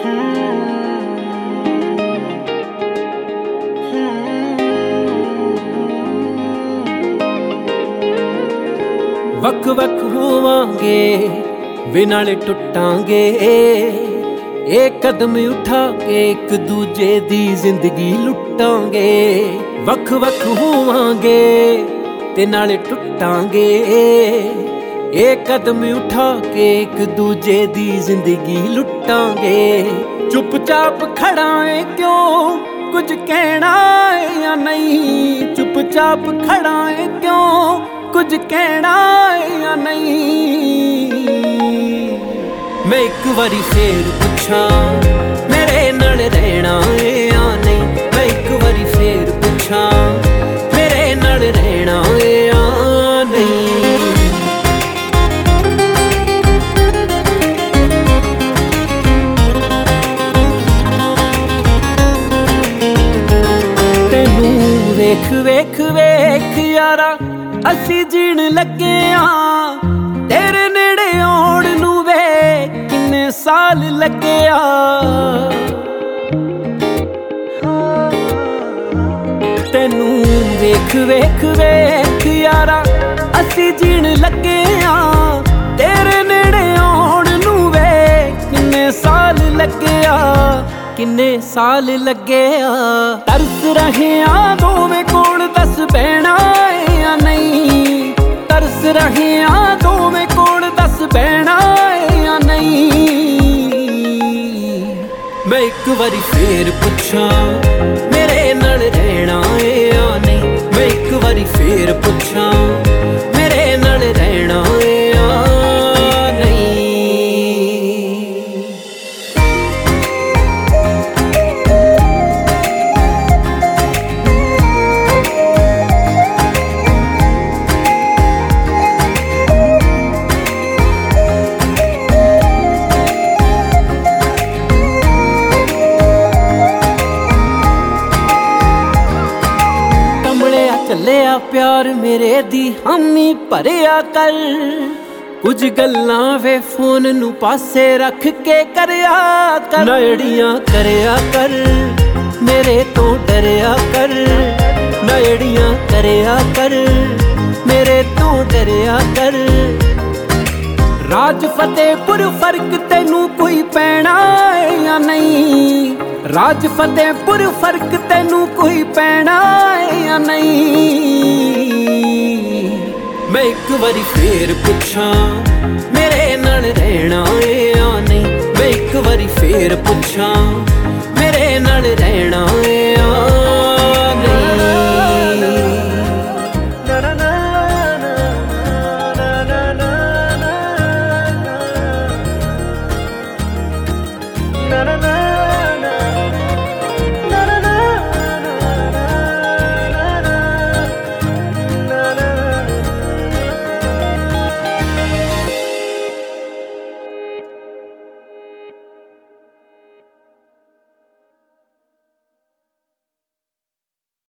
वख वख होवांगे वे नाले टुटांगे एक कदम उठा के एक दूजे दी जिंदगी लुटांगे। वख वख होवांगे ते नाले टुटांगे एक कदम उठा के एक दूजे दी जिंदगी लुटांगे। चुपचाप खड़ा है क्यों कुछ कहना है या नहीं, चुपचाप खड़ा है क्यों कुछ कहना है या नहीं। मैं एक बारी फिर पूछा मेरे नाल रहना है या नहीं, मैं एक बारी फिर पूछा मेरे नाल रहना है या नहीं। तेनू वेख वेख वेख यारा असी जीण लगे हाँ, तेरे नेड़े आउण नू वे किन्ने साल लगे आ। तेनू वेख वेख वेख यारा असी जीण लगे हाँ, तेरे नेड़े आउण नू वे किन्ने साल लगे आ, किन्ने साल लगे आ। तरस रहे आ दोवें कोल दस बहना है या नहीं, तरस रहे आ दोवें कोल दस बहना है या नहीं। मैं एक बारी फिर पूछा मेरे नाल रहना है या नहीं, मैं एक बारी फिर पूछा मेरे नाल रहना है या नहीं। ਚੱਲਿਆ प्यार मेरे दी हामी भरिया कर, कुछ गल्लां वे फोन नू पासे रख के करया कर। नड़ियां करया कर मेरे तो डरया कर, नड़ियां करया कर मेरे तो डरया कर। राज फतेहपुर फर्क तेनू कोई पैना है या नहीं, राज फतेहपुर फर्क तेनू कोई पैना है या नहीं। मैं एक बारी फिर पूछा मेरे नाल रहना है या नहीं, मैं एक बारी फिर पूछा मेरे नाल रहना है